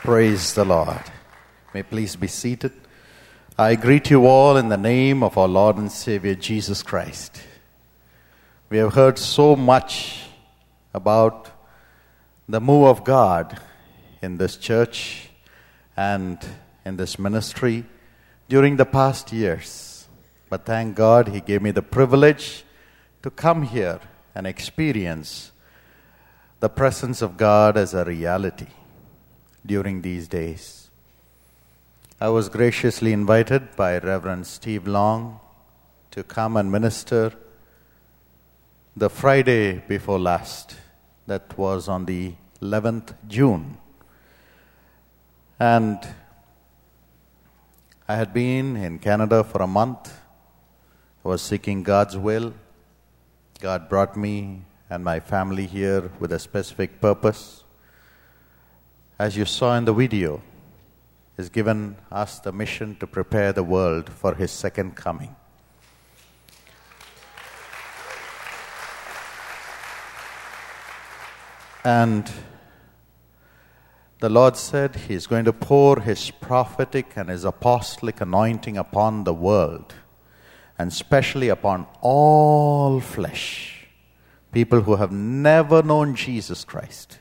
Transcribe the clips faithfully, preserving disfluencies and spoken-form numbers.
Praise the Lord. May please be seated. I greet you all in the name of our Lord and Savior Jesus Christ. We have heard so much about the move of God in this church and in this ministry during the past years. But thank God He gave me the privilege to come here and experience the presence of God as a reality during these days. I was graciously invited by Reverend Steve Long to come and minister the Friday before last. That was on the eleventh of June. And I had been in Canada for a month. I was seeking God's will. God brought me and my family here with a specific purpose. As you saw in the video, He's given us the mission to prepare the world for His second coming. And the Lord said He's going to pour His prophetic and His apostolic anointing upon the world, and especially upon all flesh. People who have never known Jesus Christ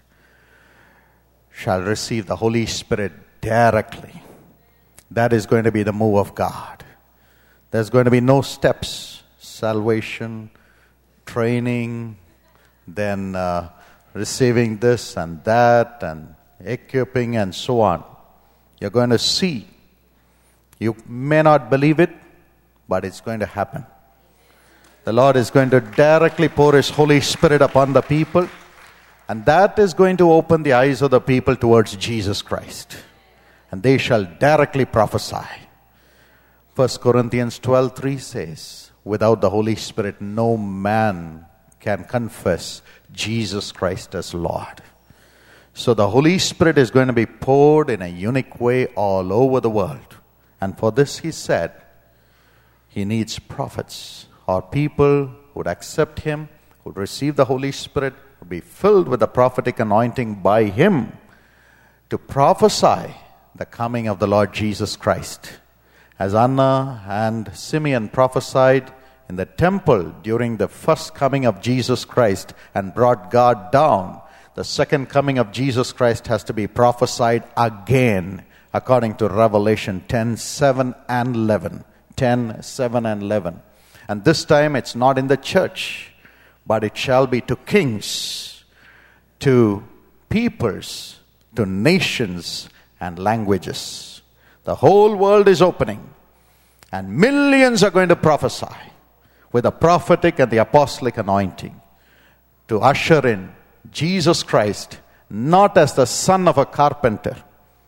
shall receive the Holy Spirit directly. That is going to be the move of God. There's going to be no steps. Salvation, training, then uh, receiving this and that, and equipping and so on. You're going to see. You may not believe it, but it's going to happen. The Lord is going to directly pour His Holy Spirit upon the people, and that is going to open the eyes of the people towards Jesus Christ. And they shall directly prophesy. First Corinthians twelve three says, without the Holy Spirit, no man can confess Jesus Christ as Lord. So the Holy Spirit is going to be poured in a unique way all over the world. And for this He said, He needs prophets, or people who would accept Him, who would receive the Holy Spirit, would be filled with the prophetic anointing by Him to prophesy the coming of the Lord Jesus Christ. As Anna and Simeon prophesied in the temple during the first coming of Jesus Christ and brought God down, the second coming of Jesus Christ has to be prophesied again, according to Revelation ten seven and eleven. ten seven and eleven. And this time it's not in the church, but it shall be to kings, to peoples, to nations and languages. The whole world is opening, and millions are going to prophesy with the prophetic and the apostolic anointing to usher in Jesus Christ, not as the son of a carpenter,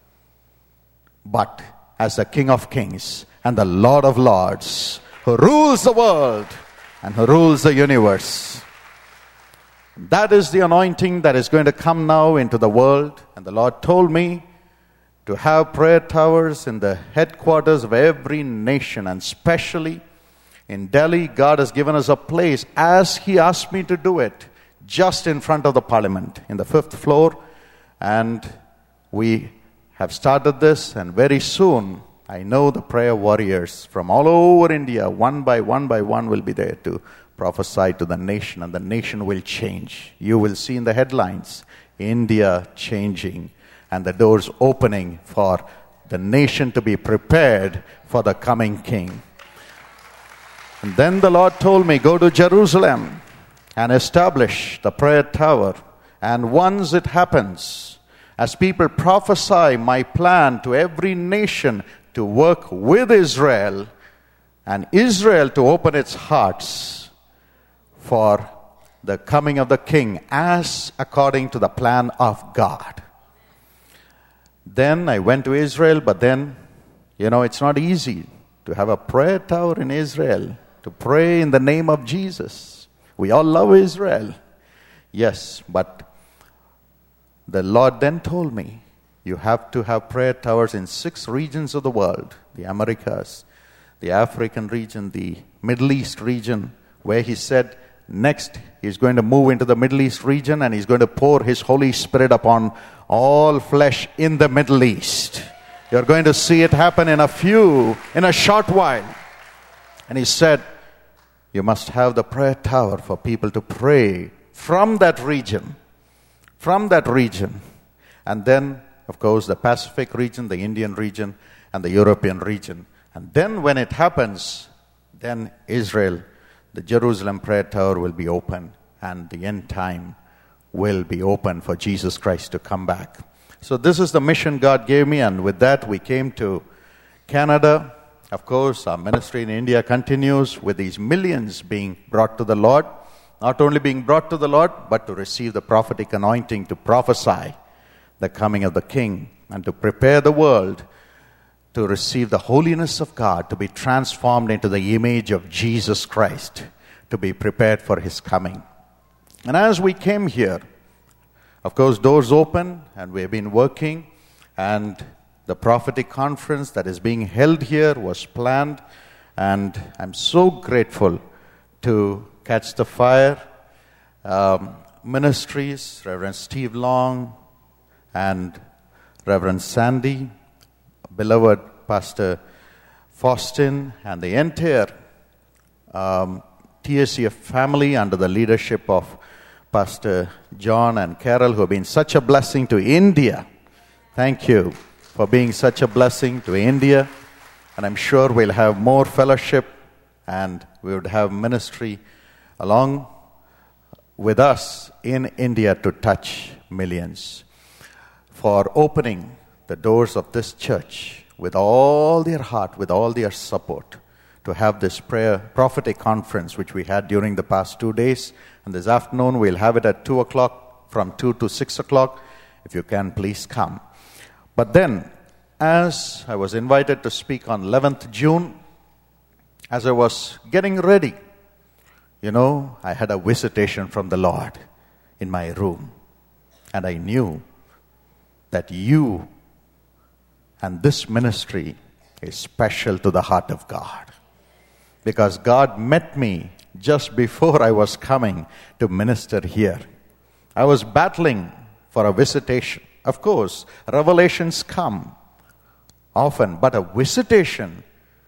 but as the King of Kings and the Lord of Lords, who rules the world and who rules the universe. That is the anointing that is going to come now into the world. And the Lord told me to have prayer towers in the headquarters of every nation, and especially in Delhi. God has given us a place, as He asked me to do it, just in front of the Parliament, in the fifth floor. And we have started this, and very soon, I know the prayer warriors from all over India, one by one by one, will be there to prophesy to the nation, and the nation will change. You will see in the headlines, India changing, and the doors opening for the nation to be prepared for the coming King. And then the Lord told me, go to Jerusalem and establish the prayer tower. And once it happens, as people prophesy my plan to every nation to work with Israel, and Israel to open its hearts for the coming of the King, as according to the plan of God. Then I went to Israel, but then, you know, it's not easy to have a prayer tower in Israel, to pray in the name of Jesus. We all love Israel. Yes, but the Lord then told me, you have to have prayer towers in six regions of the world, the Americas, the African region, the Middle East region, where He said next he's going to move into the Middle East region, and he's going to pour his Holy Spirit upon all flesh in the Middle East. You're going to see it happen in a few, in a short while. And he said, you must have the prayer tower for people to pray from that region. From that region. And then, of course, the Pacific region, the Indian region, and the European region. And then when it happens, then Israel, the Jerusalem prayer tower will be open, and the end time will be open for Jesus Christ to come back. So this is the mission God gave me, and with that we came to Canada. Of course, our ministry in India continues with these millions being brought to the Lord. Not only being brought to the Lord, but to receive the prophetic anointing to prophesy the coming of the King and to prepare the world to receive the holiness of God, to be transformed into the image of Jesus Christ, to be prepared for His coming. And as we came here, of course, doors open, and we have been working, and the prophetic conference that is being held here was planned, and I'm so grateful to Catch the Fire um, Ministries, Reverend Steve Long and Reverend Sandy, beloved Pastor Faustin, and the entire um, T S C F family under the leadership of Pastor John and Carol, who have been such a blessing to India. Thank you for being such a blessing to India. And I'm sure we'll have more fellowship, and we would have ministry along with us in India to touch millions. For opening the doors of this church with all their heart, with all their support, to have this prayer prophetic conference which we had during the past two days. And this afternoon we'll have it at two o'clock, from two to six o'clock. If you can, please come. But then, as I was invited to speak on eleventh June, as I was getting ready, you know, I had a visitation from the Lord in my room. And I knew that you and this ministry is special to the heart of God. Because God met me just before I was coming to minister here. I was battling for a visitation. Of course, revelations come often, but a visitation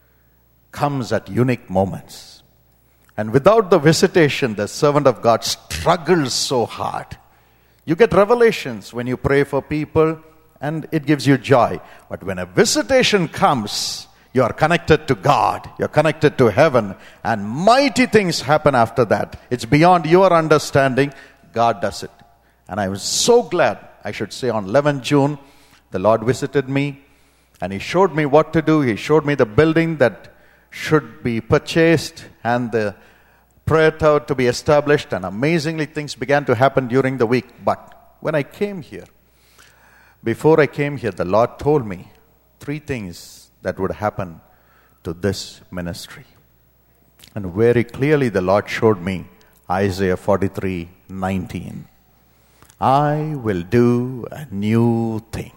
comes at unique moments. And without the visitation, the servant of God struggles so hard. You get revelations when you pray for people, and it gives you joy. But when a visitation comes, you are connected to God. You are connected to heaven. And mighty things happen after that. It's beyond your understanding. God does it. And I was so glad, I should say, on eleventh June, the Lord visited me. And He showed me what to do. He showed me the building that should be purchased and the prayer tower to be established. And amazingly, things began to happen during the week. But when I came here, before I came here, the Lord told me three things that would happen to this ministry. And very clearly the Lord showed me Isaiah forty-three nineteen. I will do a new thing.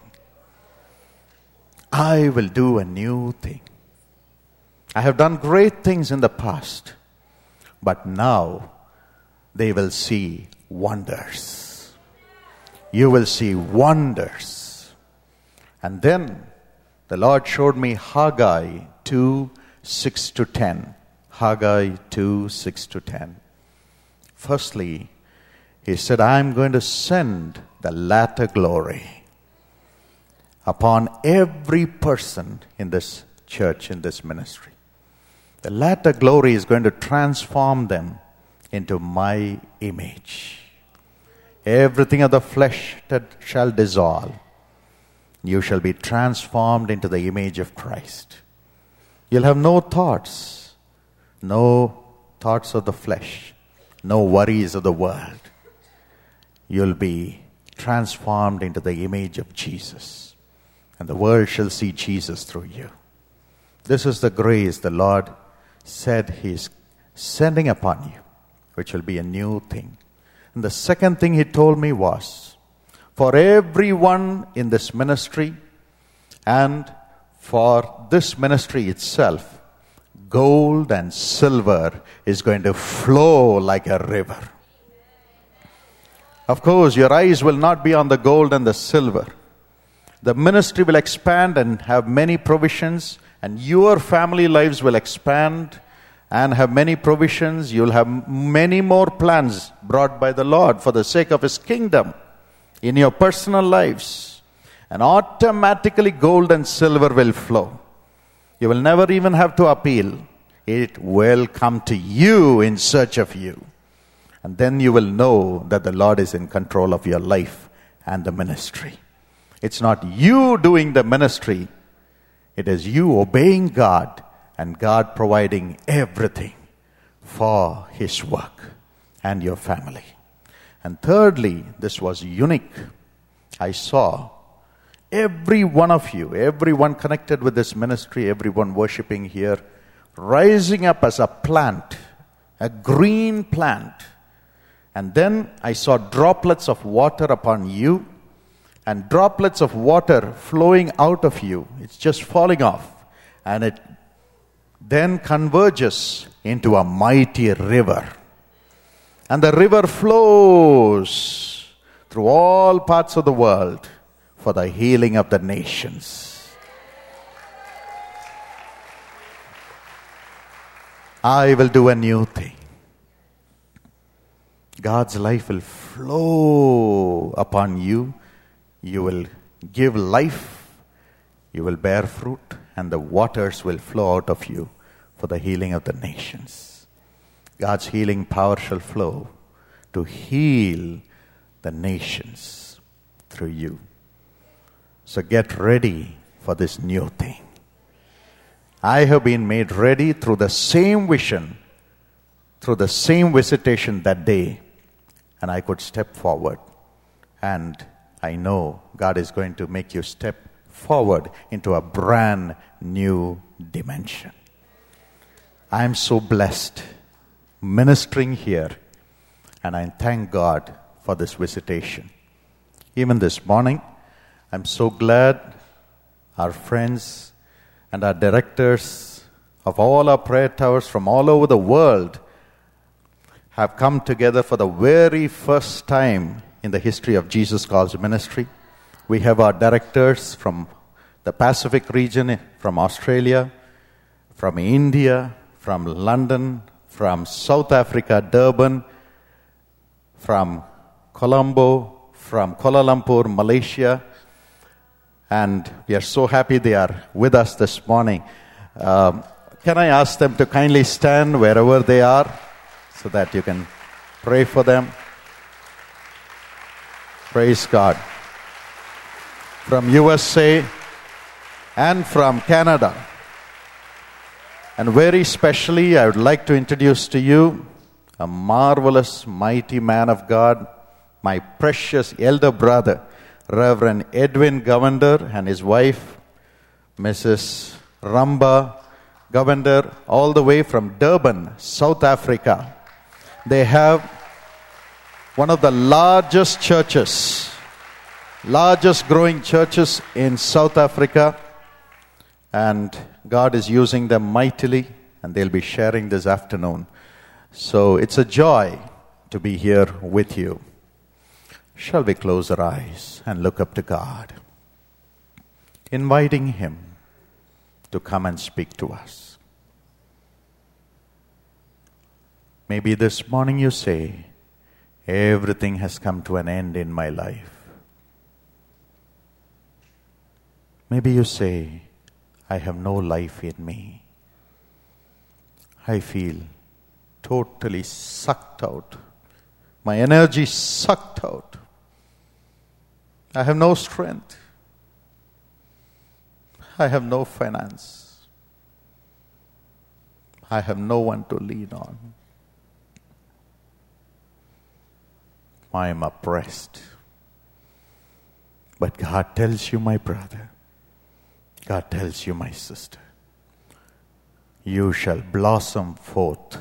I will do a new thing. I have done great things in the past, but now they will see wonders. You will see wonders. And then the Lord showed me Haggai two, six to ten. Haggai two, six to ten. Firstly, He said, I am going to send the latter glory upon every person in this church, in this ministry. The latter glory is going to transform them into my image. Everything of the flesh that shall dissolve, you shall be transformed into the image of Christ. You'll have no thoughts, no thoughts of the flesh, no worries of the world. You'll be transformed into the image of Jesus, and the world shall see Jesus through you. This is the grace the Lord said He is sending upon you, which will be a new thing. And the second thing He told me was, for everyone in this ministry and for this ministry itself, gold and silver is going to flow like a river. Of course, your eyes will not be on the gold and the silver. The ministry will expand and have many provisions, and your family lives will expand and have many provisions. You'll have many more plans brought by the Lord for the sake of His kingdom in your personal lives. And automatically gold and silver will flow. You will never even have to appeal. It will come to you in search of you. And then you will know that the Lord is in control of your life and the ministry. It's not you doing the ministry. It is you obeying God and God providing everything for His work and your family. And thirdly, this was unique. I saw every one of you, everyone connected with this ministry, everyone worshiping here, rising up as a plant, a green plant. And then I saw droplets of water upon you, and droplets of water flowing out of you. It's just falling off. And it then converges into a mighty river. And the river flows through all parts of the world for the healing of the nations. I will do a new thing. God's life will flow upon you. You will give life, you will bear fruit, and the waters will flow out of you for the healing of the nations. God's healing power shall flow to heal the nations through you. So get ready for this new thing. I have been made ready through the same vision, through the same visitation that day, and I could step forward. And I know God is going to make you step forward into a brand new dimension. I am so blessed ministering here, and I thank God for this visitation. Even this morning, I'm so glad our friends and our directors of all our prayer towers from all over the world have come together for the very first time in the history of Jesus Calls Ministry. We have our directors from the Pacific region, from Australia, from India, from London, from South Africa, Durban, from Colombo, from Kuala Lumpur, Malaysia. And we are so happy they are with us this morning. Um, can I ask them to kindly stand wherever they are so that you can pray for them? Praise God. From U S A and from Canada. And very specially, I would like to introduce to you a marvelous, mighty man of God, my precious elder brother, Reverend Edwin Govender, and his wife, Missus Ramba Govender, all the way from Durban, South Africa. They have one of the largest churches, largest growing churches in South Africa, and God is using them mightily, and they'll be sharing this afternoon. So it's a joy to be here with you. Shall we close our eyes and look up to God, inviting Him to come and speak to us? Maybe this morning you say, everything has come to an end in my life. Maybe you say, I have no life in me. I feel totally sucked out. My energy sucked out. I have no strength. I have no finance. I have no one to lean on. I am oppressed. But God tells you, my brother, God tells you, my sister, you shall blossom forth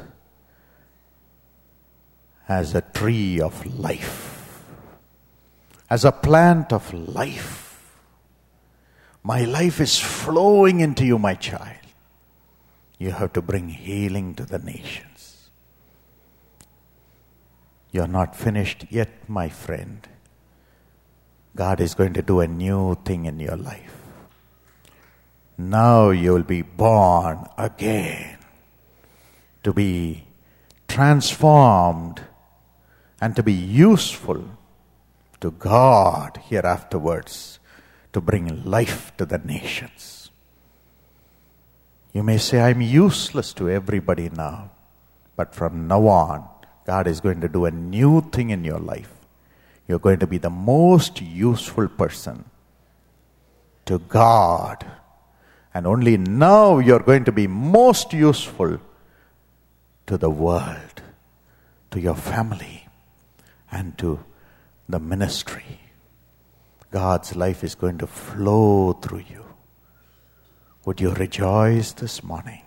as a tree of life, as a plant of life. My life is flowing into you, my child. You have to bring healing to the nations. You're not finished yet, my friend. God is going to do a new thing in your life. Now you will be born again to be transformed and to be useful to God here afterwards, to bring life to the nations. You may say, I'm useless to everybody now, but from now on, God is going to do a new thing in your life. You're going to be the most useful person to God. And only now you're going to be most useful to the world, to your family, and to the ministry. God's life is going to flow through you. Would you rejoice this morning?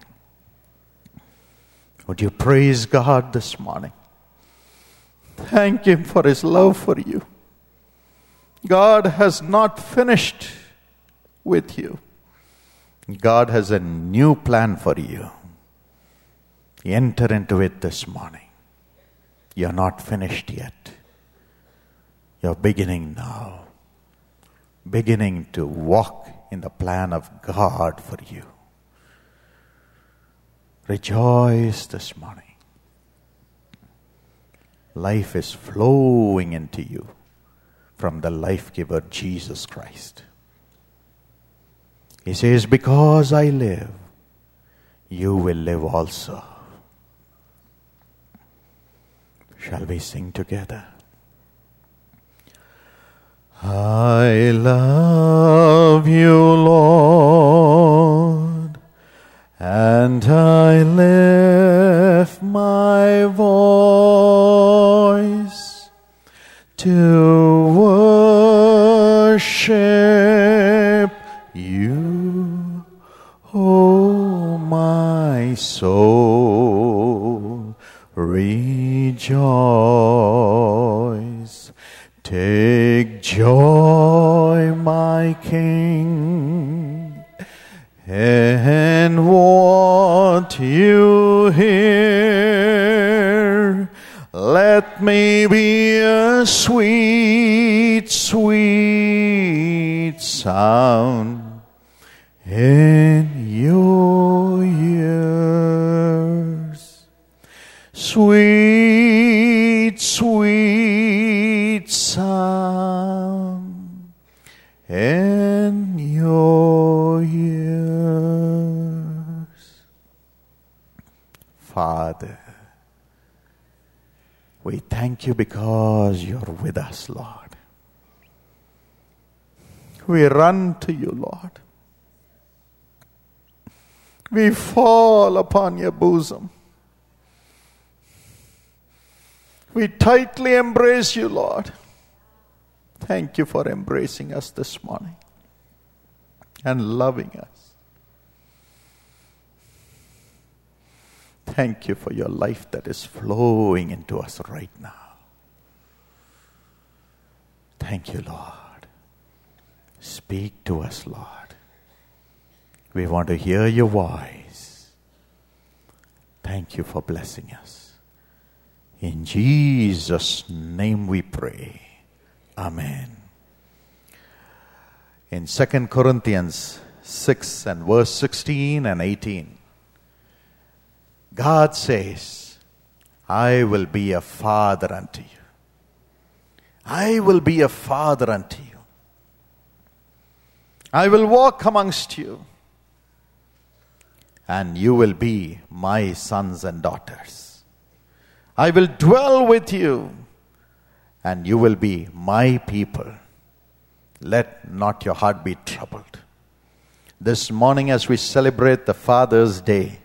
Would you praise God this morning? Thank Him for His love for you. God has not finished with you. God has a new plan for you. Enter into it this morning. You're not finished yet. You're beginning now. Beginning to walk in the plan of God for you. Rejoice this morning. Life is flowing into you from the life giver Jesus Christ. He says, because I live, you will live also. Shall we sing together? I love you, Lord, and I lift my voice to worship you, oh my soul, rejoice. Take joy, my King, in what you hear. Let me be a sweet, sweet sound in your ears. Sweet, sweet sound in your ears. Father, we thank you because you're with us, Lord. We run to you, Lord. We fall upon your bosom. We tightly embrace you, Lord. Thank you for embracing us this morning and loving us. Thank you for your life that is flowing into us right now. Thank you, Lord. Speak to us, Lord. We want to hear your voice. Thank you for blessing us. In Jesus' name we pray. Amen. In Second Corinthians six and verse sixteen and eighteen, God says, I will be a father unto you. I will be a father unto you. I will walk amongst you, and you will be my sons and daughters. I will dwell with you, and you will be my people. Let not your heart be troubled. This morning, as we celebrate the Father's Day,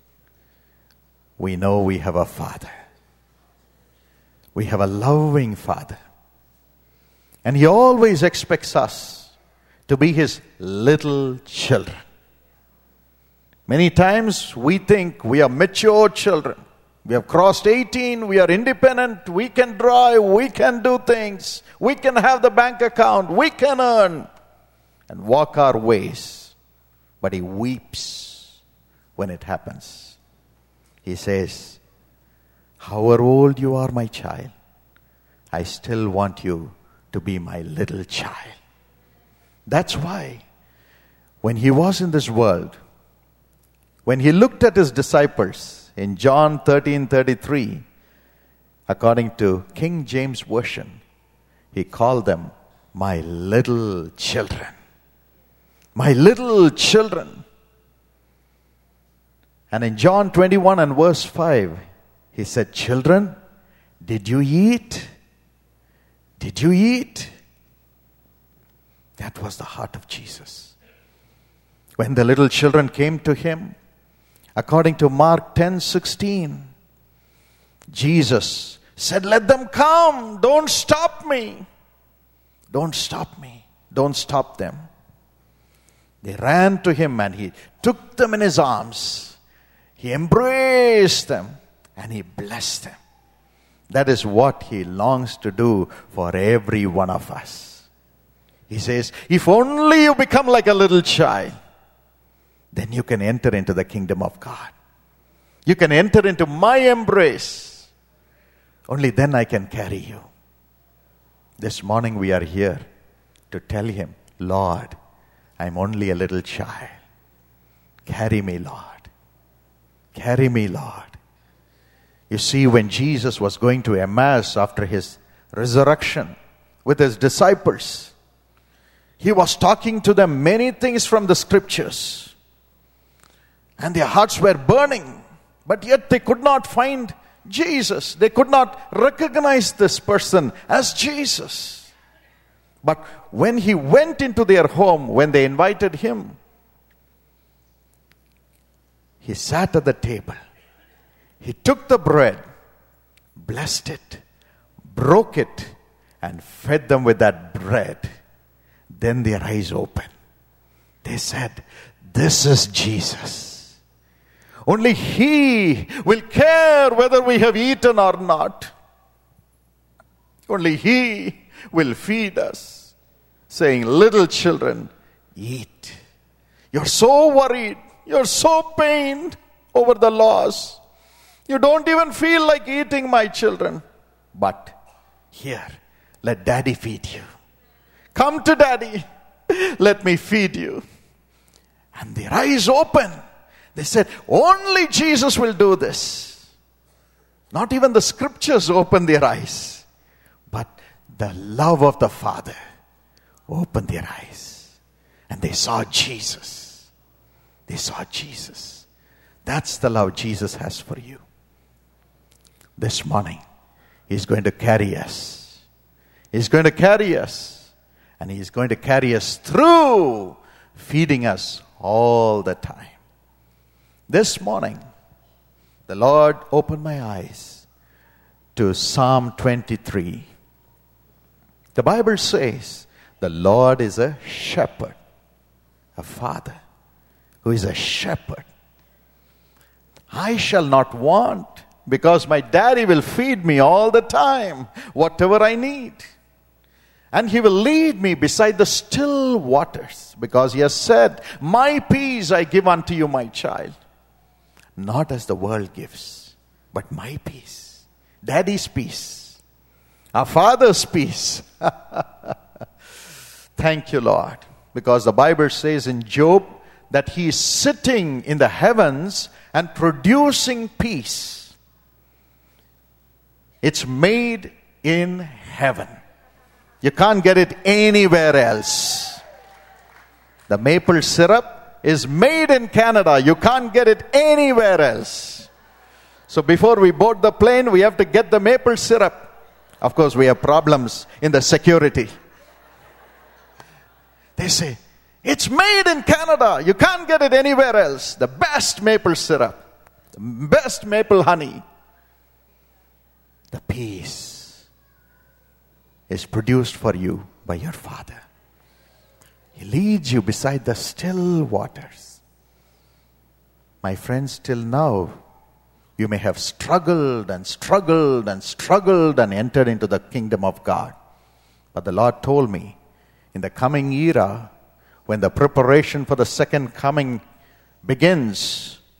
we know we have a Father. We have a loving Father. And He always expects us to be His little children. Many times we think we are mature children. We have crossed eighteen, we are independent, we can drive, we can do things, we can have the bank account, we can earn and walk our ways. But He weeps when it happens. He says, however old you are, my child, I still want you to be my little child. That's why when he was in this world, when he looked at his disciples in John thirteen thirty-three, according to King James Version, he called them my little children. My little children. And in John twenty-one and verse five, he said, children, did you eat? Did you eat? That was the heart of Jesus. When the little children came to him, according to Mark ten sixteen, Jesus said, let them come. Don't stop me. Don't stop me. Don't stop them. They ran to him and he took them in his arms. He embraced them and he blessed them. That is what he longs to do for every one of us. He says, if only you become like a little child, then you can enter into the kingdom of God. You can enter into my embrace. Only then I can carry you. This morning we are here to tell him, Lord, I'm only a little child. Carry me, Lord. Carry me, Lord. You see, when Jesus was going to Emmaus after his resurrection with his disciples, he was talking to them many things from the scriptures. And their hearts were burning. But yet they could not find Jesus. They could not recognize this person as Jesus. But when he went into their home, when they invited him, he sat at the table. He took the bread, blessed it, broke it, and fed them with that bread. Then their eyes opened. They said, this is Jesus. Only he will care whether we have eaten or not. Only he will feed us, saying, little children, eat. You're so worried. You're so pained over the loss. You don't even feel like eating, my children. But here, let daddy feed you. Come to daddy. Let me feed you. And their eyes open. They said, only Jesus will do this. Not even the scriptures opened their eyes. But the love of the Father opened their eyes. And they saw Jesus. They saw Jesus. That's the love Jesus has for you. This morning, he's going to carry us. He's going to carry us. And he's going to carry us through feeding us all the time. This morning, the Lord opened my eyes to Psalm twenty-three. The Bible says, the Lord is a shepherd, a father who is a shepherd. I shall not want, because my daddy will feed me all the time, whatever I need. And he will lead me beside the still waters, because he has said, my peace I give unto you, my child. Not as the world gives, but my peace. Daddy's peace. Our Father's peace. Thank you, Lord. Because the Bible says in Job that he is sitting in the heavens and producing peace. It's made in heaven. You can't get it anywhere else. The maple syrup is made in Canada. You can't get it anywhere else. So before we board the plane, we have to get the maple syrup. Of course, we have problems in the security. They say, it's made in Canada. You can't get it anywhere else. The best maple syrup. The best maple honey. The peace is produced for you by your Father. He leads you beside the still waters. My friends, till now, you may have struggled and struggled and struggled and entered into the kingdom of God. But the Lord told me, in the coming era, when the preparation for the second coming begins,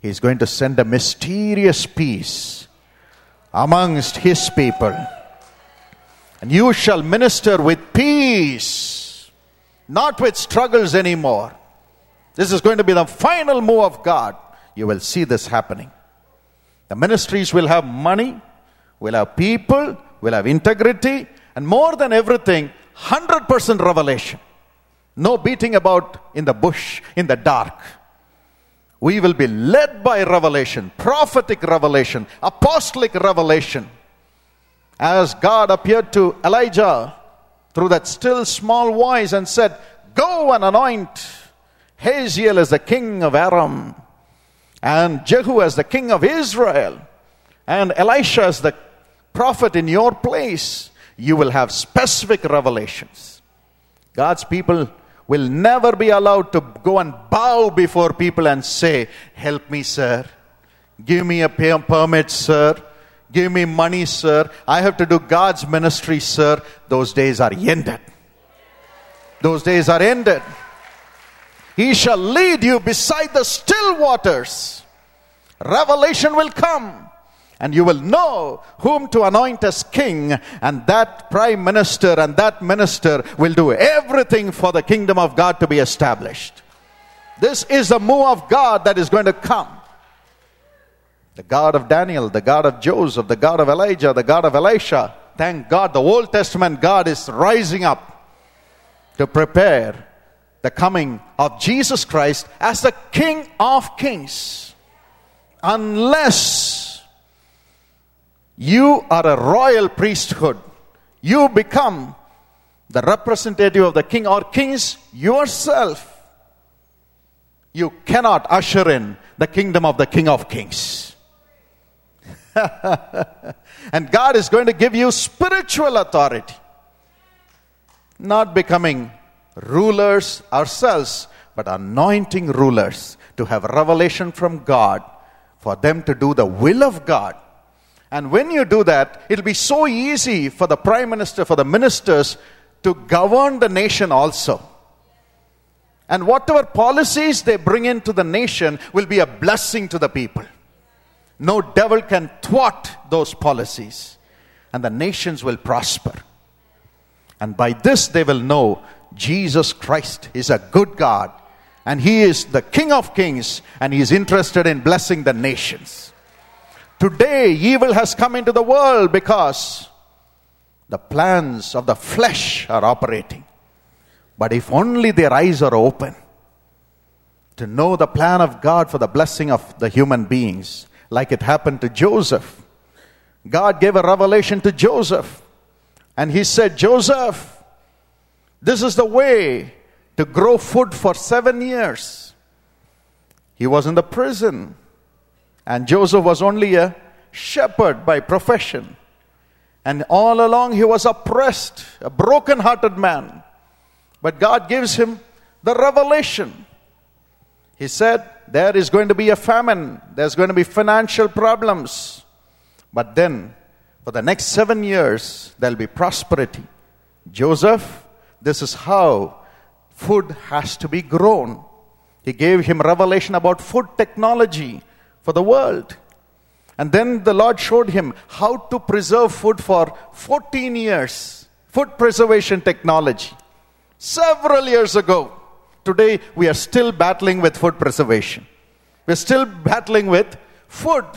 He's going to send a mysterious peace amongst His people. And you shall minister with peace, not with struggles anymore. This is going to be the final move of God. You will see this happening. The ministries will have money, will have people, will have integrity, and more than everything, one hundred percent revelation. No beating about in the bush, in the dark. We will be led by revelation, prophetic revelation, apostolic revelation. As God appeared to Elijah through that still small voice and said, "Go and anoint Hazael as the king of Aram, and Jehu as the king of Israel, and Elisha as the prophet in your place," you will have specific revelations. God's people will never be allowed to go and bow before people and say, "Help me, sir. Give me a pay- permit, sir. Give me money, sir. I have to do God's ministry, sir." Those days are ended. Those days are ended. He shall lead you beside the still waters. Revelation will come, and you will know whom to anoint as king, and that prime minister and that minister will do everything for the kingdom of God to be established. This is the move of God that is going to come. The God of Daniel, the God of Joseph, the God of Elijah, the God of Elisha. Thank God the Old Testament God is rising up to prepare the coming of Jesus Christ as the King of Kings. Unless you are a royal priesthood, you become the representative of the King or kings yourself, you cannot usher in the kingdom of the King of Kings. And God is going to give you spiritual authority. Not becoming rulers ourselves, but anointing rulers to have revelation from God for them to do the will of God. And when you do that, it'll be so easy for the prime minister, for the ministers to govern the nation also. And whatever policies they bring into the nation will be a blessing to the people. No devil can thwart those policies, and the nations will prosper. And by this they will know Jesus Christ is a good God, and He is the King of Kings, and He is interested in blessing the nations. Today, evil has come into the world because the plans of the flesh are operating. But if only their eyes are open to know the plan of God for the blessing of the human beings, like it happened to Joseph. God gave a revelation to Joseph, and He said, "Joseph, this is the way to grow food for seven years. He was in the prison, and Joseph was only a shepherd by profession. And all along he was oppressed, a broken-hearted man. But God gives him the revelation. He said, there is going to be a famine. There's going to be financial problems. But then, for the next seven years, there'll be prosperity. Joseph, this is how food has to be grown. He gave him revelation about food technology for the world. And then the Lord showed him how to preserve food for fourteen years. Food preservation technology. Several years ago. Today we are still battling with food preservation. We're still battling with food.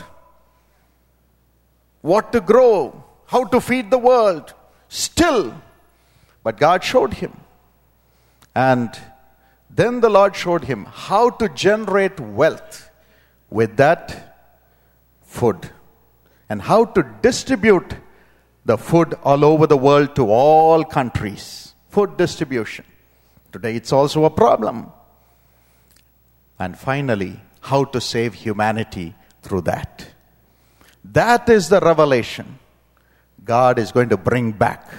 What to grow. How to feed the world. Still. But God showed him. And then the Lord showed him how to generate wealth with that food, and how to distribute the food all over the world to all countries. Food distribution. Today it's also a problem. And finally, how to save humanity through that. That is the revelation God is going to bring back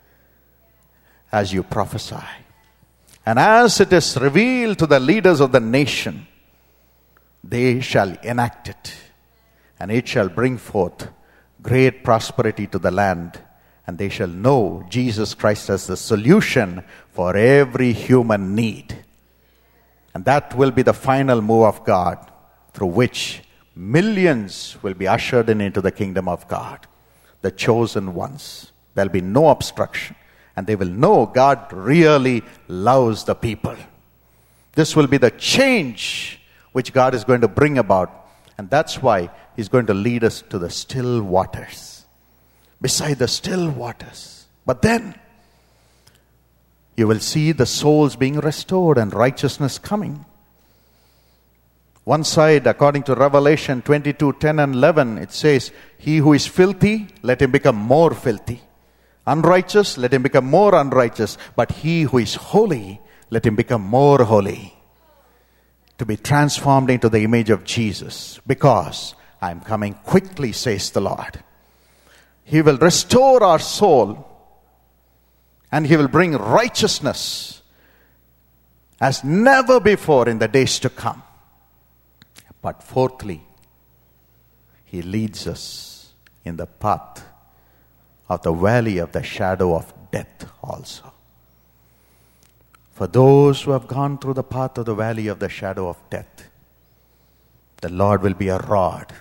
as you prophesy. And as it is revealed to the leaders of the nation, they shall enact it. And it shall bring forth great prosperity to the land. And they shall know Jesus Christ as the solution for every human need. And that will be the final move of God. through which millions will be ushered in into the kingdom of God. The chosen ones. There'll be no obstruction. And they will know God really loves the people. This will be the change which God is going to bring about. And that's why He's going to lead us to the still waters. Beside the still waters. But then, you will see the souls being restored and righteousness coming. One side, according to Revelation twenty-two, ten and eleven, it says, he who is filthy, let him become more filthy. Unrighteous, let him become more unrighteous. But he who is holy, let him become more holy. To be transformed into the image of Jesus. Because I am coming quickly, says the Lord. He will restore our soul. And He will bring righteousness as never before in the days to come. But fourthly, He leads us in the path of the valley of the shadow of death also. For those who have gone through the path of the valley of the shadow of death, the Lord will be a rod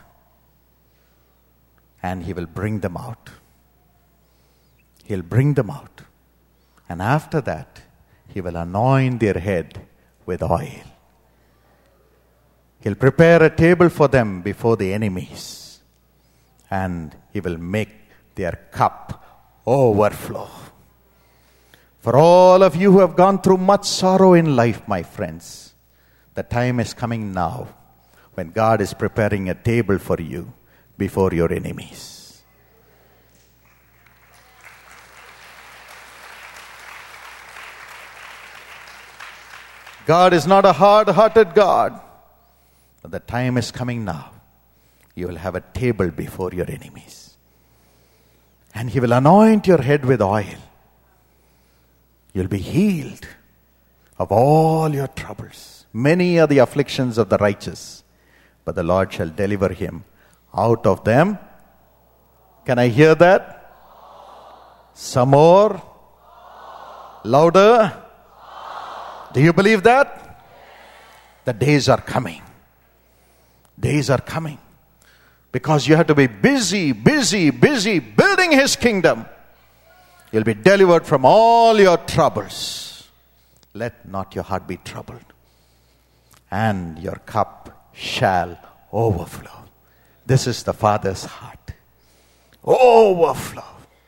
and He will bring them out. He'll bring them out. And after that, He will anoint their head with oil. He'll prepare a table for them before the enemies. And He will make their cup overflow. For all of you who have gone through much sorrow in life, my friends, the time is coming now when God is preparing a table for you before your enemies. God is not a hard-hearted God. But the time is coming now. You will have a table before your enemies. And He will anoint your head with oil. You'll be healed of all your troubles. Many are the afflictions of the righteous, but the Lord shall deliver him out of them. Can I hear that? Some more? Louder? Do you believe that? The days are coming. Days are coming. Because you have to be busy, busy, busy building His kingdom. You'll be delivered from all your troubles. Let not your heart be troubled. And your cup shall overflow. This is the Father's heart. Overflow.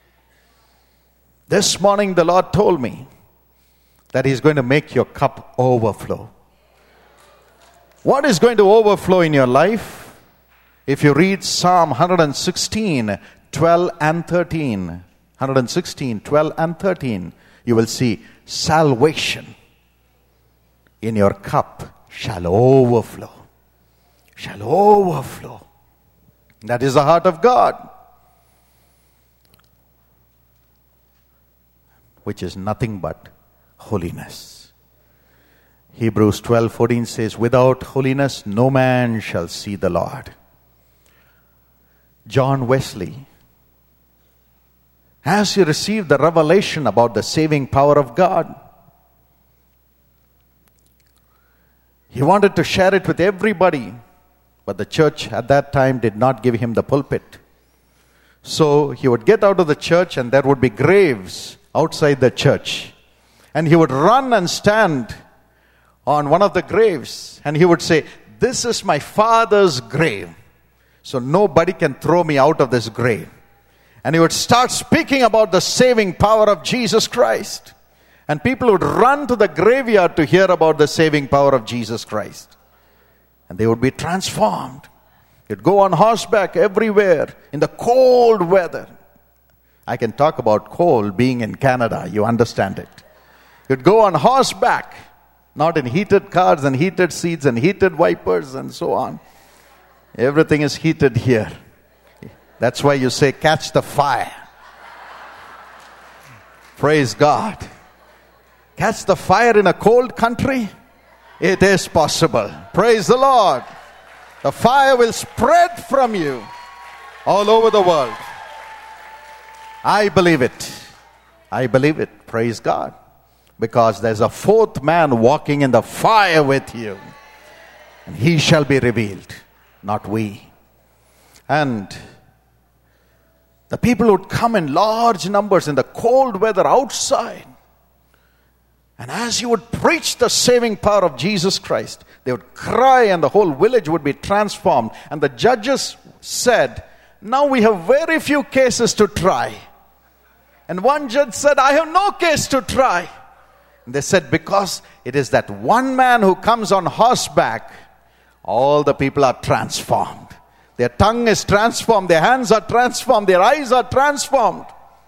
This morning the Lord told me that He's going to make your cup overflow. What is going to overflow in your life? If you read Psalm one sixteen, twelve and thirteen, one sixteen, twelve and thirteen, you will see salvation in your cup shall overflow. Shall overflow. That is the heart of God. Which is nothing but holiness. Hebrews twelve fourteen says, without holiness no man shall see the Lord. John Wesley, as he received the revelation about the saving power of God, he wanted to share it with everybody, but the church at that time did not give him the pulpit. So he would get out of the church and there would be graves outside the church. And he would run and stand on one of the graves and he would say, this is my father's grave, so nobody can throw me out of this grave. And he would start speaking about the saving power of Jesus Christ. And people would run to the graveyard to hear about the saving power of Jesus Christ. And they would be transformed. You'd go on horseback everywhere in the cold weather. I can talk about cold being in Canada. You understand it. You'd go on horseback, not in heated cars and heated seats and heated wipers and so on. Everything is heated here. That's why you say, catch the fire. Praise God. Catch the fire in a cold country? It is possible. Praise the Lord. The fire will spread from you all over the world. I believe it. I believe it. Praise God. Because there's a fourth man walking in the fire with you. And he shall be revealed, not we. And the people would come in large numbers in the cold weather outside. And as he would preach the saving power of Jesus Christ, they would cry and the whole village would be transformed. And the judges said, now we have very few cases to try. And one judge said, I have no case to try. And they said, because it is that one man who comes on horseback, all the people are transformed. Their tongue is transformed, their hands are transformed, their eyes are transformed.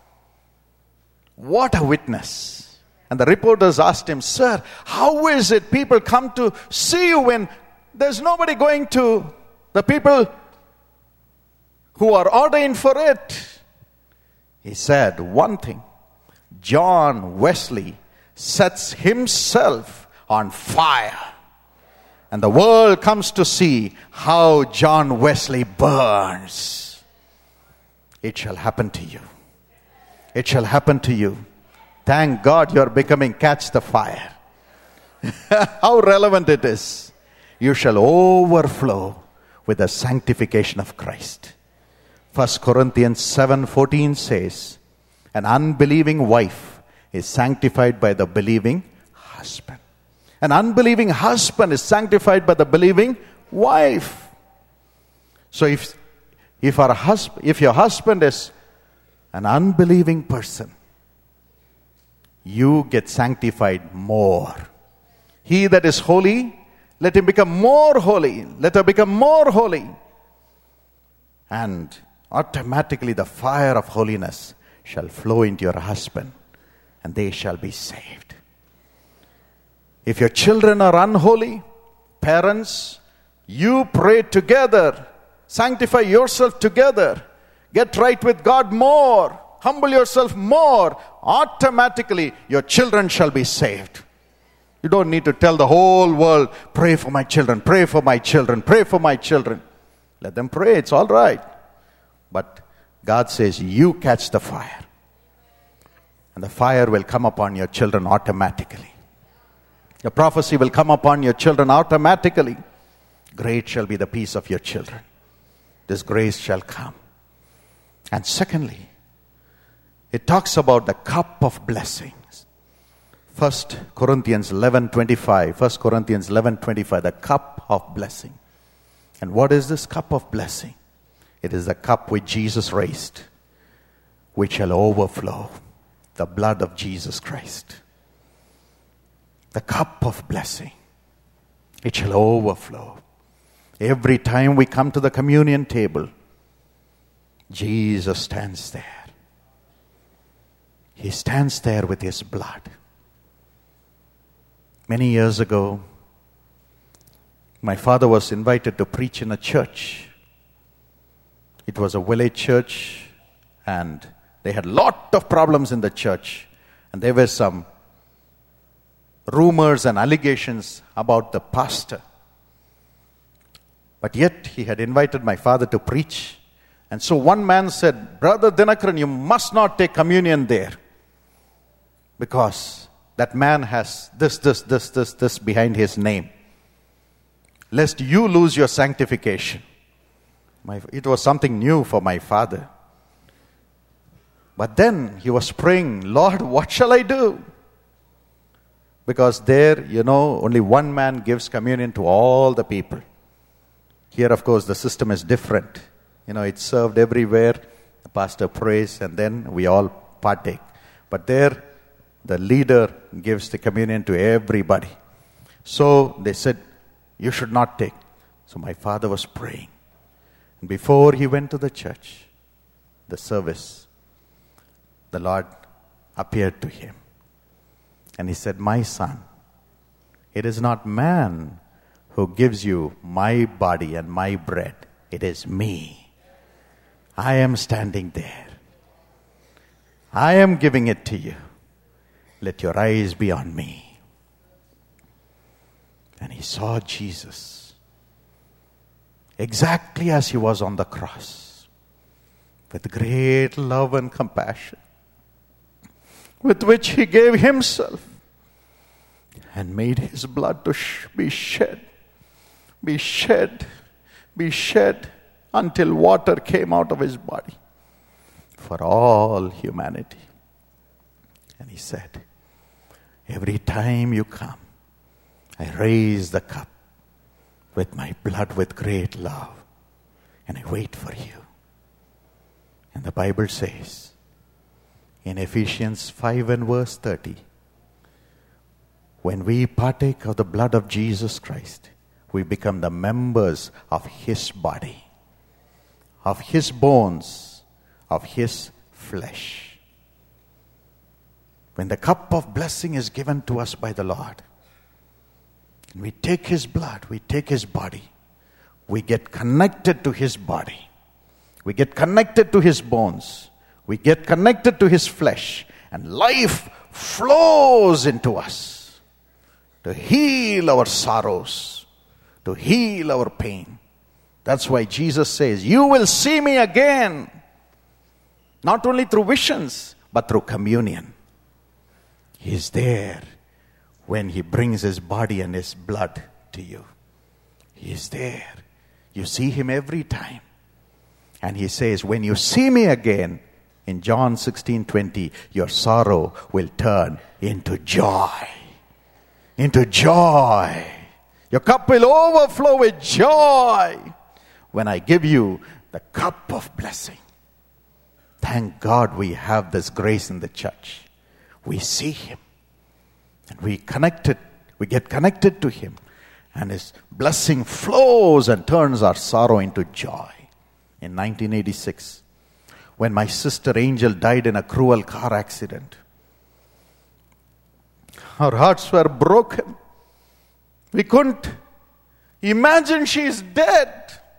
What a witness. And the reporters asked him, sir, how is it people come to see you when there's nobody going to the people who are ordained for it? He said one thing, John Wesley sets himself on fire. And the world comes to see how John Wesley burns. It shall happen to you. It shall happen to you. Thank God you are becoming Catch the Fire. How relevant it is. You shall overflow with the sanctification of Christ. First Corinthians seven fourteen says, an unbelieving wife is sanctified by the believing husband. An unbelieving husband is sanctified by the believing wife. So if if our husband, if your husband is an unbelieving person, you get sanctified more. He that is holy, let him become more holy. Let her become more holy. And automatically the fire of holiness shall flow into your husband, and they shall be saved. If your children are unholy, parents, you pray together. Sanctify yourself together. Get right with God more. Humble yourself more. Automatically, your children shall be saved. You don't need to tell the whole world, pray for my children, pray for my children, pray for my children. Let them pray, it's all right. But God says, you catch the fire. And the fire will come upon your children automatically. The prophecy will come upon your children automatically. Great shall be the peace of your children. This grace shall come. And secondly, it talks about the cup of blessings. First Corinthians eleven twenty-five. First Corinthians eleven twenty-five. The cup of blessing. And what is this cup of blessing? It is the cup which Jesus raised, which shall overflow. The blood of Jesus Christ. The cup of blessing. It shall overflow. Every time we come to the communion table, Jesus stands there. He stands there with his blood. Many years ago, my father was invited to preach in a church. It was a village church, and they had a lot of problems in the church. And there were some rumors and allegations about the pastor. But yet he had invited my father to preach. And so one man said, Brother Dinakaran, you must not take communion there, because that man has this, this, this, this, this behind his name, lest you lose your sanctification. My, it was something new for my father. But then he was praying, Lord, what shall I do? Because there, you know, only one man gives communion to all the people. Here, of course, the system is different. You know, it's served everywhere. The pastor prays and then we all partake. But there, the leader gives the communion to everybody. So they said, you should not take. So my father was praying. And before he went to the church, the service, the Lord appeared to him. And he said, my son, it is not man who gives you my body and my bread. It is me. I am standing there. I am giving it to you. Let your eyes be on me. And he saw Jesus exactly as he was on the cross, with great love and compassion, with which he gave himself and made his blood to sh- be shed be shed, be shed until water came out of his body for all humanity. And he said, every time you come, I raise the cup with my blood with great love, and I wait for you. And the Bible says in Ephesians five and verse thirty, when we partake of the blood of Jesus Christ, we become the members of his body, of his bones, of his flesh. When the cup of blessing is given to us by the Lord, and we take his blood, we take his body, we get connected to his body, we get connected to his bones, we get connected to his flesh, and life flows into us to heal our sorrows, to heal our pain. That's why Jesus says, you will see me again, not only through visions, but through communion. He is there when he brings his body and his blood to you. He is there. You see him every time. And he says, when you see me again, in John sixteen twenty, your sorrow will turn into joy. Into joy. Your cup will overflow with joy when I give you the cup of blessing. Thank God we have this grace in the church. We see him and we connected, we get connected to him, and his blessing flows and turns our sorrow into joy. In nineteen eighty-six, when my sister Angel died in a cruel car accident, our hearts were broken. We couldn't imagine she's dead.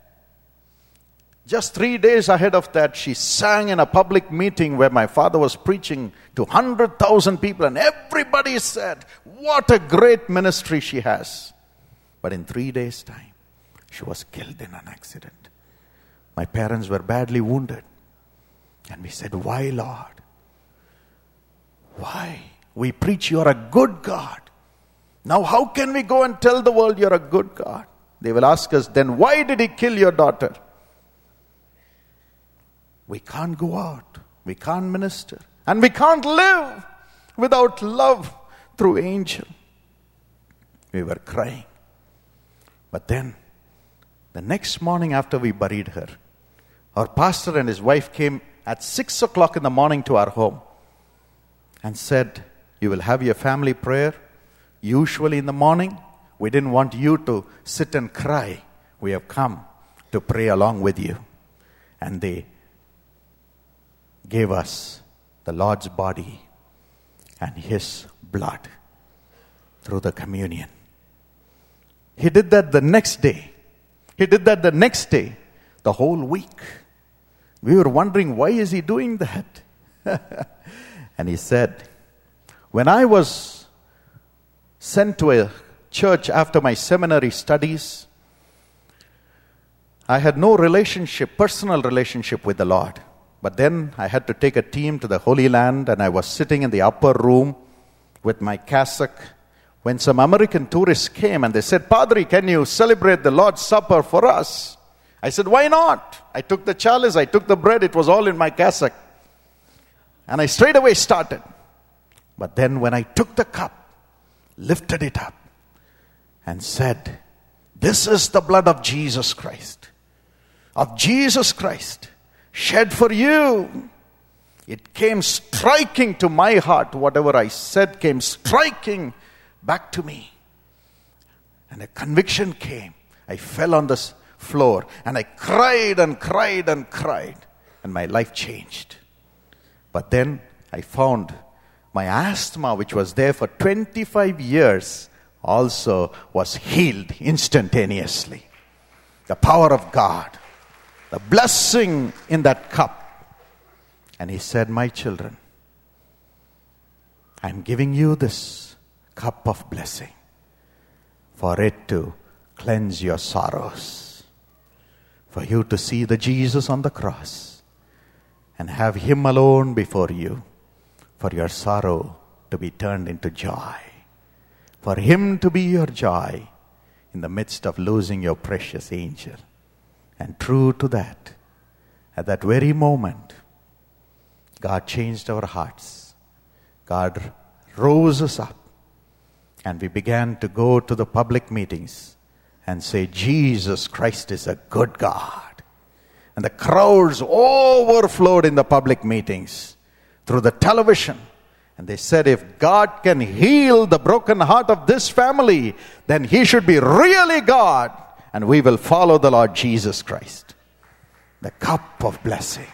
Just three days ahead of that, she sang in a public meeting where my father was preaching to one hundred thousand people, and everybody said, what a great ministry she has. But in three days' time, she was killed in an accident. My parents were badly wounded. And we said, why, Lord? Why? We preach you're a good God. Now how can we go and tell the world you're a good God? They will ask us, then why did he kill your daughter? We can't go out. We can't minister. And we can't live without love through Angel. We were crying. But then, the next morning after we buried her, our pastor and his wife came at six o'clock in the morning to our home and said, you will have your family prayer. Usually in the morning, we didn't want you to sit and cry. We have come to pray along with you. And they gave us the Lord's body and his blood through the communion. He did that the next day. He did that the next day, the whole week. We were wondering, why is he doing that? And he said, when I was sent to a church after my seminary studies, I had no relationship, personal relationship with the Lord. But then I had to take a team to the Holy Land, and I was sitting in the upper room with my cassock when some American tourists came and they said, Padre, can you celebrate the Lord's Supper for us? I said, why not? I took the chalice, I took the bread, it was all in my cassock. And I straight away started. But then when I took the cup, lifted it up, and said, this is the blood of Jesus Christ. Of Jesus Christ. Shed for you. It came striking to my heart. Whatever I said came striking back to me. And a conviction came. I fell on the floor and I cried and cried and cried. And my life changed. But then I found my asthma, which was there for twenty-five years, also was healed instantaneously. The power of God. The blessing in that cup. And he said, my children, I'm giving you this cup of blessing for it to cleanse your sorrows. For you to see the Jesus on the cross and have him alone before you. For your sorrow to be turned into joy. For him to be your joy in the midst of losing your precious angel. And true to that, at that very moment, God changed our hearts. God rose us up. And we began to go to the public meetings and say, Jesus Christ is a good God. And the crowds overflowed in the public meetings through the television. And they said, if God can heal the broken heart of this family, then He should be really God. And we will follow the Lord Jesus Christ. The cup of blessing.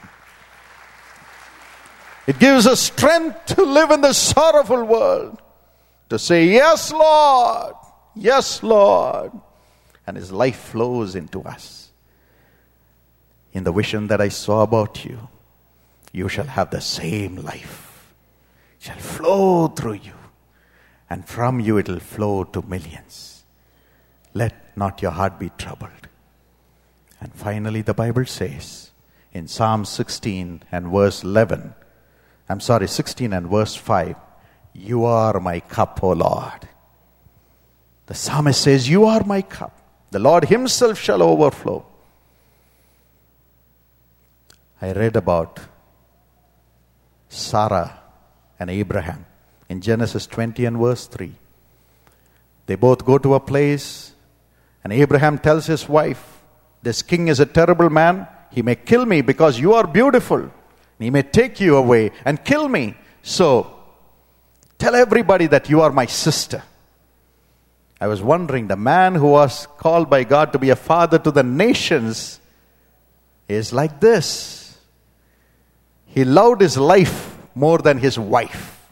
It gives us strength to live in this sorrowful world. To say, yes, Lord. Yes, Lord. And His life flows into us. In the vision that I saw about you, you shall have the same life. It shall flow through you. And from you it will flow to millions. Let not your heart be troubled. And finally the Bible says in Psalm sixteen and verse eleven, I'm sorry, sixteen and verse five, you are my cup, O Lord. The psalmist says, you are my cup. The Lord Himself shall overflow. I read about Sarah and Abraham in Genesis twenty and verse three. They both go to a place, and Abraham tells his wife, this king is a terrible man. He may kill me because you are beautiful. He may take you away and kill me. So, tell everybody that you are my sister. I was wondering, the man who was called by God to be a father to the nations is like this. He loved his life more than his wife.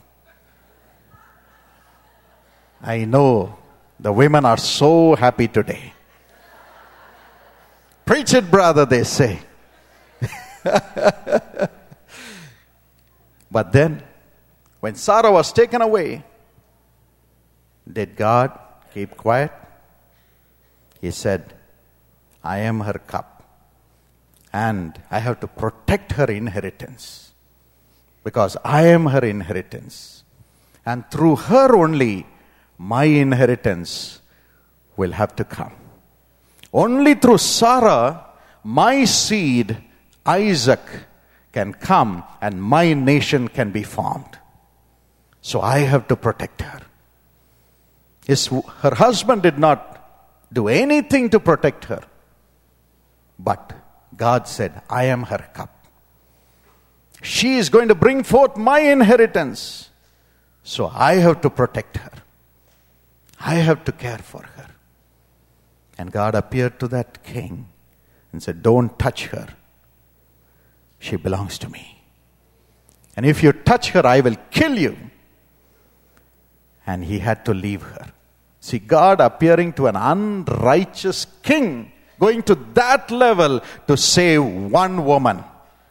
I know the women are so happy today. Preach it, brother, they say. But then, when Sarah was taken away, did God keep quiet? He said, I am her cup. And I have to protect her inheritance. Because I am her inheritance. And through her only, my inheritance will have to come. Only through Sarah, my seed, Isaac, can come and my nation can be formed. So I have to protect her. His, her husband did not do anything to protect her. But God said, I am her cup. She is going to bring forth my inheritance. So I have to protect her. I have to care for her. And God appeared to that king and said, don't touch her. She belongs to me. And if you touch her, I will kill you. And he had to leave her. See, God appearing to an unrighteous king, going to that level to save one woman.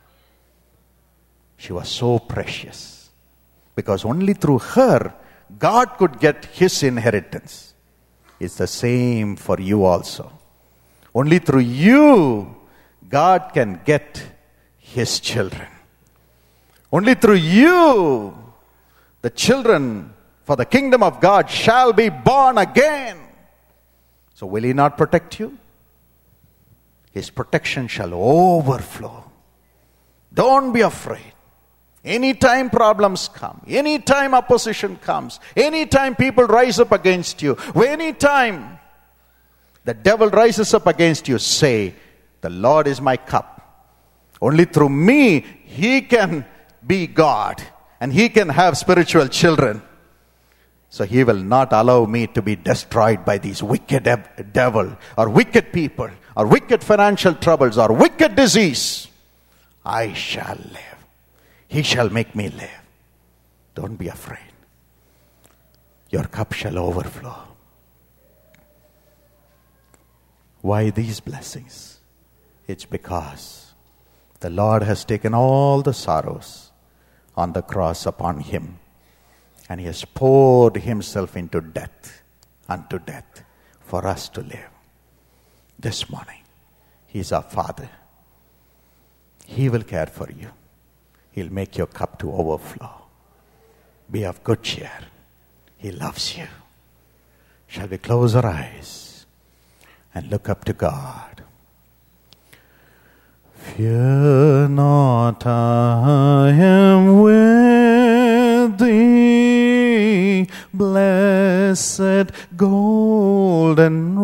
She was so precious. Because only through her, God could get His inheritance. It's the same for you also. Only through you, God can get His children. Only through you, the children for the kingdom of God shall be born again. So will He not protect you? His protection shall overflow. Don't be afraid. Anytime problems come, anytime opposition comes, anytime people rise up against you, anytime the devil rises up against you, say, the Lord is my cup. Only through me, He can be God and He can have spiritual children. So He will not allow me to be destroyed by these wicked dev- devil or wicked people or wicked financial troubles or wicked disease. I shall live. He shall make me live. Don't be afraid. Your cup shall overflow. Why these blessings? It's because the Lord has taken all the sorrows on the cross upon Him. And He has poured Himself into death, unto death, for us to live. This morning, He is our Father. He will care for you. He'll make your cup to overflow. Be of good cheer. He loves you. Shall we close our eyes and look up to God. Fear not, I am with thee, blessed golden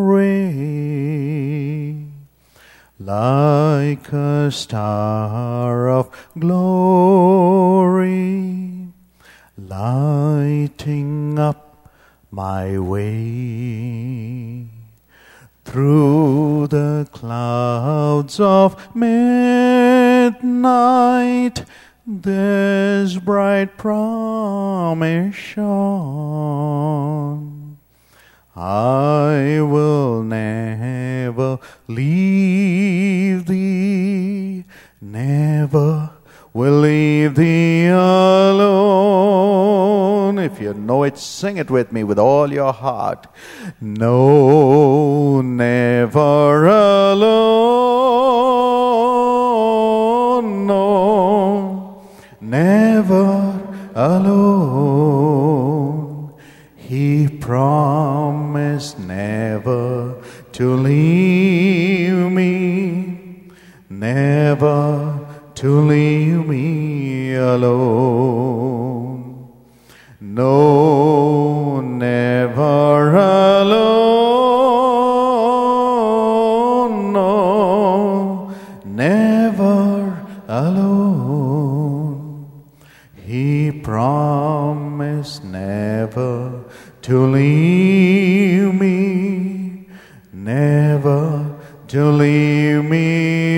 ray, like a star of glory, lighting up my way. Through the clouds of midnight, this bright promise shone. I will never leave thee, never will leave thee alone. If you know it, sing it with me with all your heart. No, never alone. No, never alone. He promised never to leave me, never to leave me alone. No, never alone. No, never alone. He promised never to leave me, never to leave me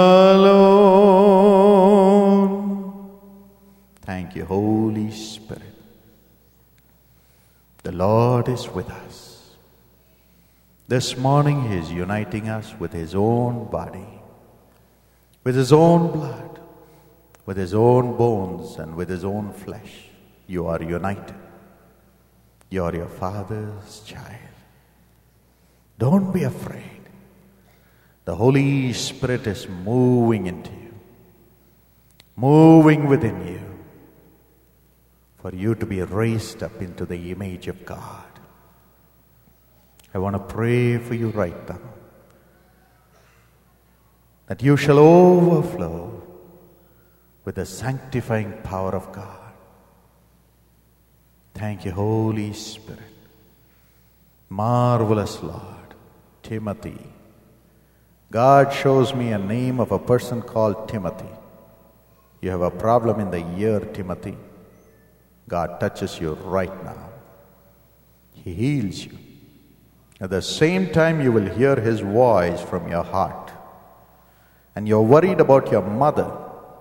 alone. Thank you, Holy Spirit. The Lord is with us. This morning He is uniting us with His own body, with His own blood, with His own bones, and with His own flesh. You are united. You are your Father's child. Don't be afraid. The Holy Spirit is moving into you, moving within you, for you to be raised up into the image of God. I want to pray for you right now, that you shall overflow with the sanctifying power of God. Thank you, Holy Spirit. Marvelous Lord. Timothy. God shows me a name of a person called Timothy. You have a problem in the ear, Timothy. God touches you right now. He heals you. At the same time, you will hear His voice from your heart. And you're worried about your mother.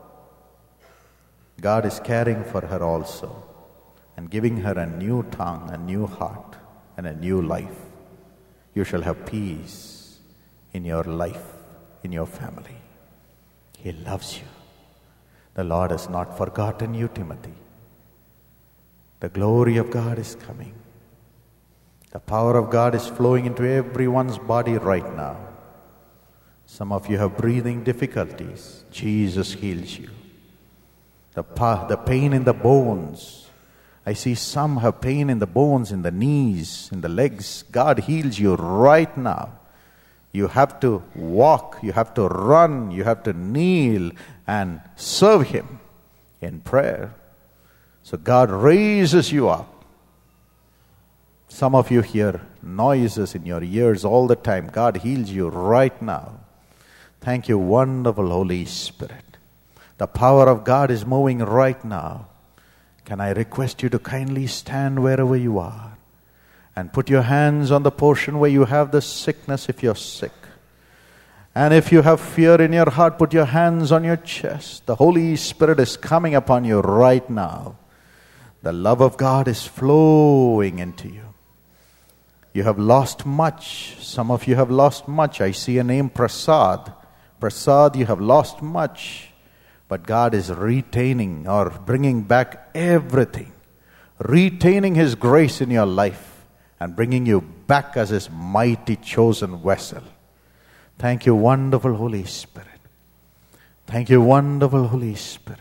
God is caring for her also, and giving her a new tongue, a new heart, and a new life. You shall have peace in your life, in your family. He loves you. The Lord has not forgotten you, Timothy. The glory of God is coming. The power of God is flowing into everyone's body right now. Some of you have breathing difficulties. Jesus heals you. The, pa- the pain in the bones. I see some have pain in the bones, in the knees, in the legs. God heals you right now. You have to walk, you have to run, you have to kneel and serve Him in prayer. So God raises you up. Some of you hear noises in your ears all the time. God heals you right now. Thank you, wonderful Holy Spirit. The power of God is moving right now. Can I request you to kindly stand wherever you are and put your hands on the portion where you have the sickness if you're sick. And if you have fear in your heart, put your hands on your chest. The Holy Spirit is coming upon you right now. The love of God is flowing into you. You have lost much. Some of you have lost much. I see a name, Prasad. Prasad, you have lost much. But God is retaining or bringing back everything. Retaining His grace in your life and bringing you back as His mighty chosen vessel. Thank you, wonderful Holy Spirit. Thank you, wonderful Holy Spirit.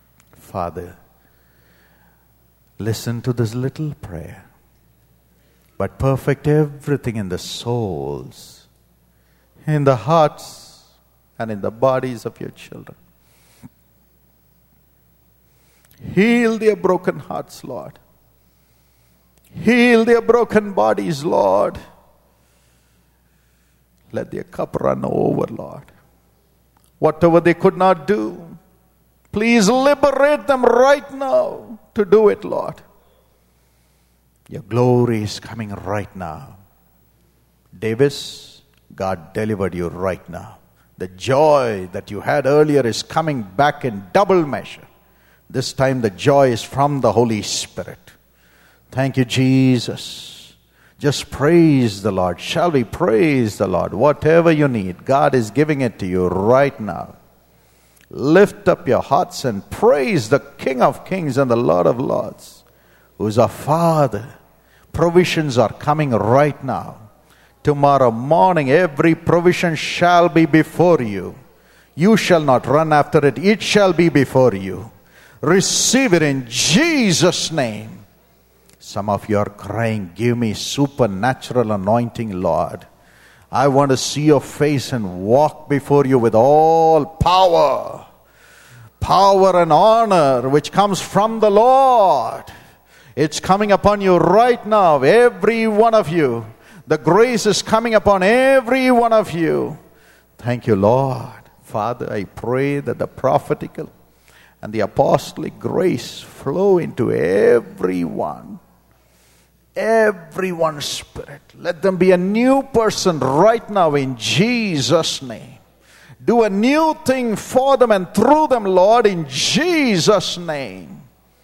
Father, listen to this little prayer. but perfect everything in the souls, in the hearts, and in the bodies of your children. Heal their broken hearts, Lord. Heal their broken bodies, Lord. Let their cup run over, Lord. Whatever they could not do, please liberate them right now to do it, Lord. Your glory is coming right now. Davis, God delivered you right now. The joy that you had earlier is coming back in double measure. This time the joy is from the Holy Spirit. Thank you, Jesus. Just praise the Lord. Shall we praise the Lord? Whatever you need, God is giving it to you right now. Lift up your hearts and praise the King of Kings and the Lord of Lords, who is our Father. Provisions are coming right now. Tomorrow morning, every provision shall be before you. You shall not run after it. It shall be before you. Receive it in Jesus' name. Some of you are crying, give me supernatural anointing, Lord. I want to see your face and walk before you with all power. Power and honor which comes from the Lord. It's coming upon you right now, every one of you. The grace is coming upon every one of you. Thank you, Lord. Father, I pray that the prophetical and the apostolic grace flow into everyone. Everyone's spirit. Let them be a new person right now in Jesus' name. Do a new thing for them and through them, Lord, in Jesus' name.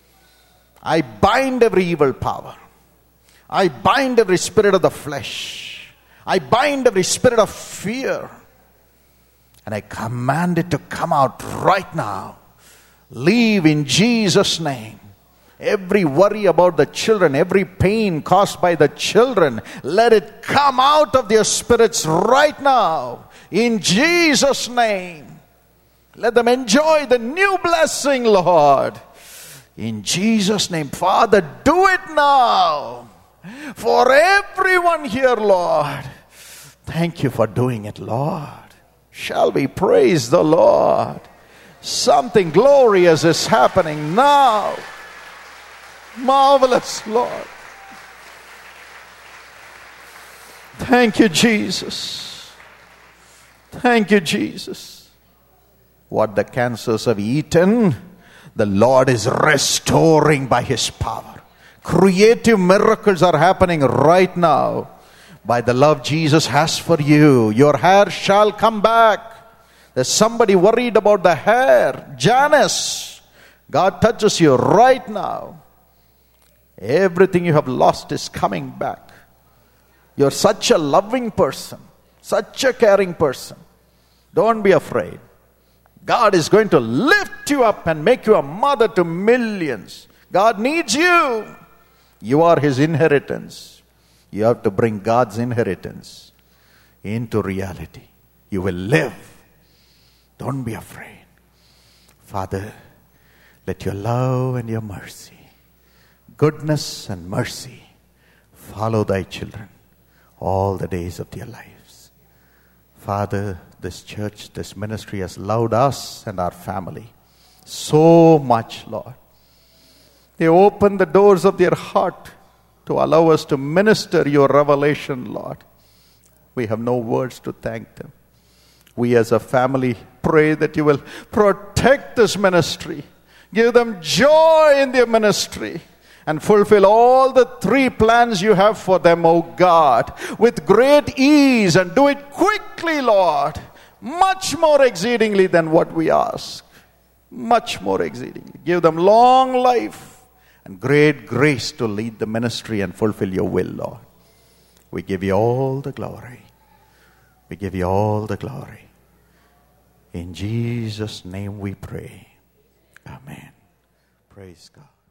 I bind every evil power. I bind every spirit of the flesh. I bind every spirit of fear. And I command it to come out right now. Leave in Jesus' name. Every worry about the children, every pain caused by the children, let it come out of their spirits right now. In Jesus' name. Let them enjoy the new blessing, Lord. In Jesus' name. Father, do it now. For everyone here, Lord. Thank you for doing it, Lord. Shall we praise the Lord? Something glorious is happening now. Marvelous, Lord. Thank you, Jesus. Thank you, Jesus. What the cancers have eaten, the Lord is restoring by His power. Creative miracles are happening right now by the love Jesus has for you. Your hair shall come back. There's somebody worried about the hair. Janice, God touches you right now. Everything you have lost is coming back. You're such a loving person, such a caring person. Don't be afraid. God is going to lift you up and make you a mother to millions. God needs you. You are His inheritance. You have to bring God's inheritance into reality. You will live. Don't be afraid. Father, let your love and your mercy, goodness and mercy follow thy children all the days of their lives. Father, this church, this ministry has loved us and our family so much, Lord. They open the doors of their heart to allow us to minister your revelation, Lord. We have no words to thank them. We as a family pray that you will protect this ministry. Give them joy in their ministry. And fulfill all the three plans you have for them, O God, with great ease, and do it quickly, Lord. Much more exceedingly than what we ask. Much more exceedingly. Give them long life and great grace to lead the ministry and fulfill your will, Lord. We give you all the glory. We give you all the glory. In Jesus' name we pray. Amen. Praise God.